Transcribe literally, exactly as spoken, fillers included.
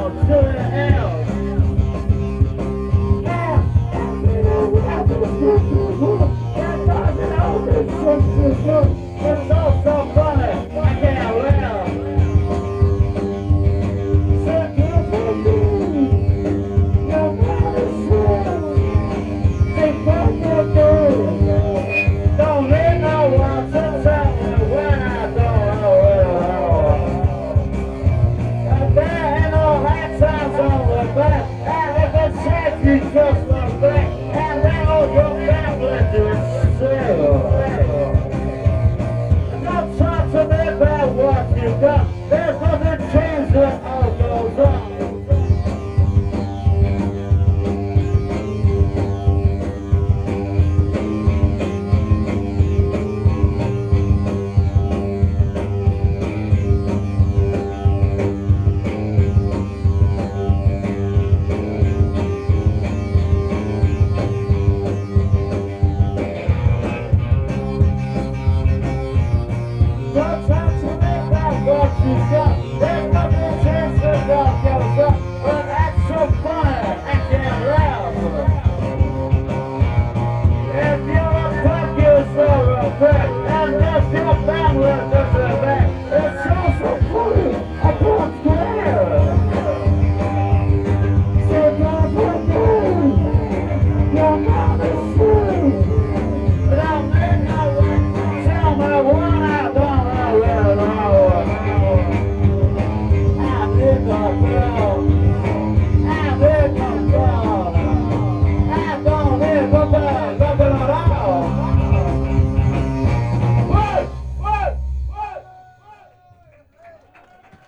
It's all so funny, I can't live. So good for me, your medicine. They come for good. Don't need no one to tell me when I don't know where I am. And there ain't no high times on the back.